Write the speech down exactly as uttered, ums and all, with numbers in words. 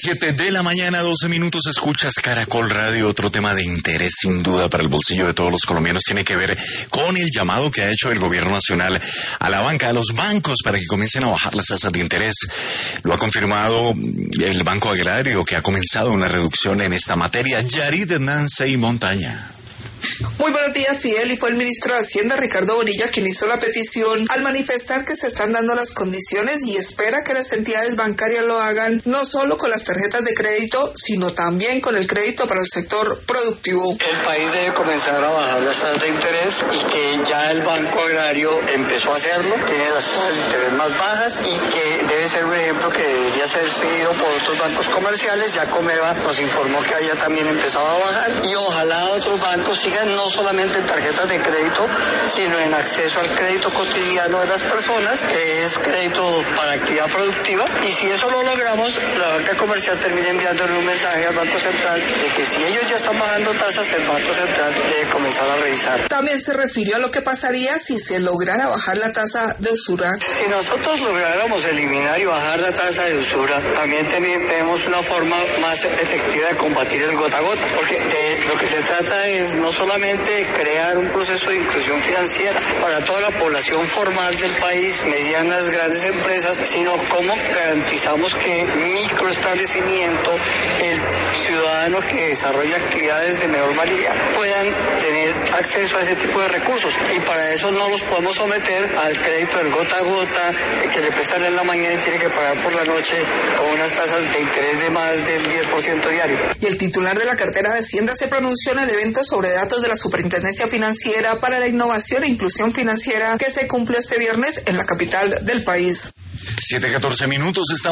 Siete de la mañana, doce minutos, escuchas Caracol Radio. Otro tema de interés sin duda para el bolsillo de todos los colombianos tiene que ver con el llamado que ha hecho el gobierno nacional a la banca, a los bancos, para que comiencen a bajar las tasas de interés. Lo ha confirmado el Banco Agrario, que ha comenzado una reducción en esta materia. Yarid Nancy Montaña. Muy buenos días, Fidel. Y fue el ministro de Hacienda, Ricardo Bonilla, quien hizo la petición al manifestar que se están dando las condiciones y espera que las entidades bancarias lo hagan no solo con las tarjetas de crédito, sino también con el crédito para el sector productivo. El país debe comenzar a bajar las tasas de interés y que ya el Banco Agrario empezó a hacerlo, tiene las tasas de interés más bajas y que debe ser un ejemplo que debería ser seguido por otros bancos comerciales. Ya Comeva nos informó que haya también empezado a bajar y ojalá otros bancos sigan no solamente en tarjetas de crédito, sino en acceso al crédito cotidiano de las personas, que es crédito para actividad productiva. Y si eso lo logramos, la banca comercial termina enviándole un mensaje al Banco Central de que si ellos ya están bajando tasas, el Banco Central debe comenzar a revisar. También se refirió a lo que pasaría si se lograra bajar la tasa de usura. Si nosotros lográramos eliminar y bajar la tasa de usura, también tenemos una forma más efectiva de combatir el gota a gota, porque de lo que se trata es no solamente crear un proceso de inclusión financiera para toda la población formal del país, medianas, grandes empresas, sino cómo garantizamos que microestablecimiento, el ciudadano que desarrolla actividades de menor valía, puedan tener acceso a ese tipo de recursos. Y para eso no los podemos someter al crédito del gota a gota, que le prestan en la mañana y tiene que pagar por la noche con unas tasas de interés de más del diez por ciento diario. Y el titular de la cartera de Hacienda se pronunció en el evento sobre datos de la Superintendencia Financiera para la Innovación e Inclusión Financiera que se cumplió este viernes en la capital del país. Siete catorce minutos, estamos